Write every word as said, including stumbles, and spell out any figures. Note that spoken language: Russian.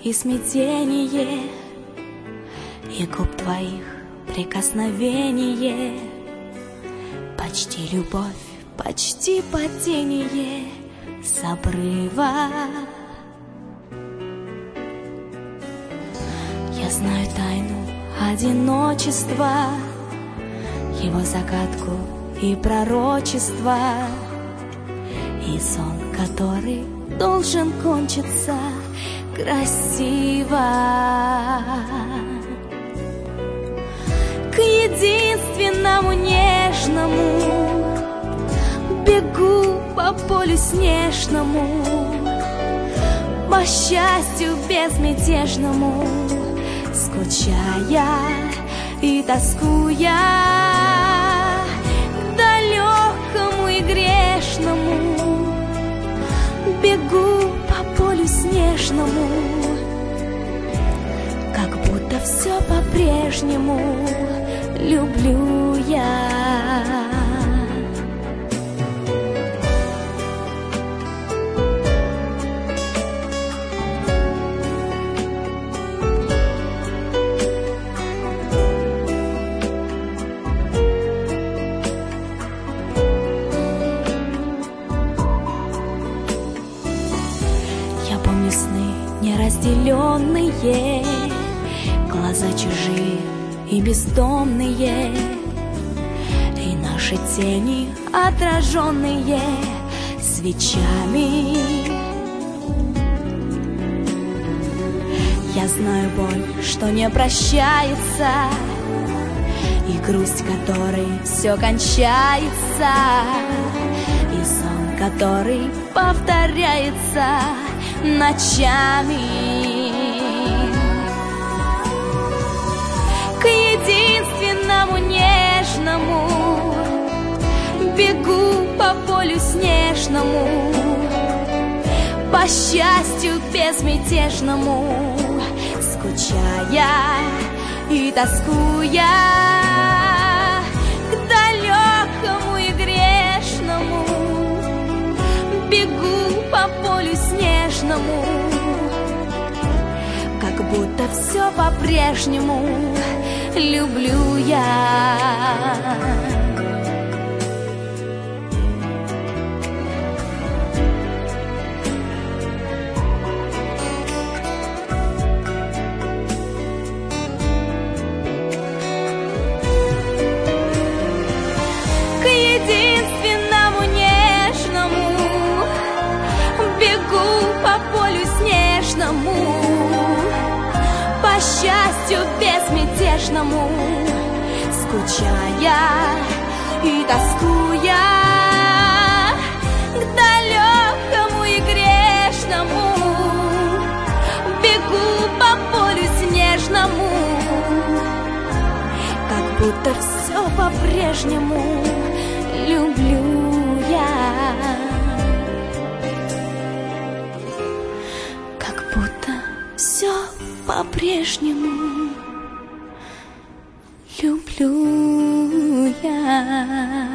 и смятение, и губ твоих прикосновение, почти любовь, почти падение с обрыва. Я знаю тайну одиночества, его загадку и пророчество, и сон, который должен кончиться красиво. К единственному нежному бегу по полю снежному, по счастью безмятежному, скучая и тоскуя, к далекому и грешному бегу по полю снежному, как будто все по-прежнему люблю я. Я помню сны неразделенные, глаза чужие и бездомные, и наши тени отраженные свечами. Я знаю боль, что не прощается, и грусть, которой все кончается, и сон, который повторяется ночами. К единственному нежному бегу по полю снежному, по счастью безмятежному, скучая и тоскуя, к далекому и грешному бегу по полю снежному, как будто все по-прежнему люблю я. К единственному нежному бегу по полю снежному, по счастью безмятежному, скучая и тоскуя, к далекому и грешному бегу по полю снежному, как будто все по-прежнему люблю я. Как будто все по-прежнему люблю я.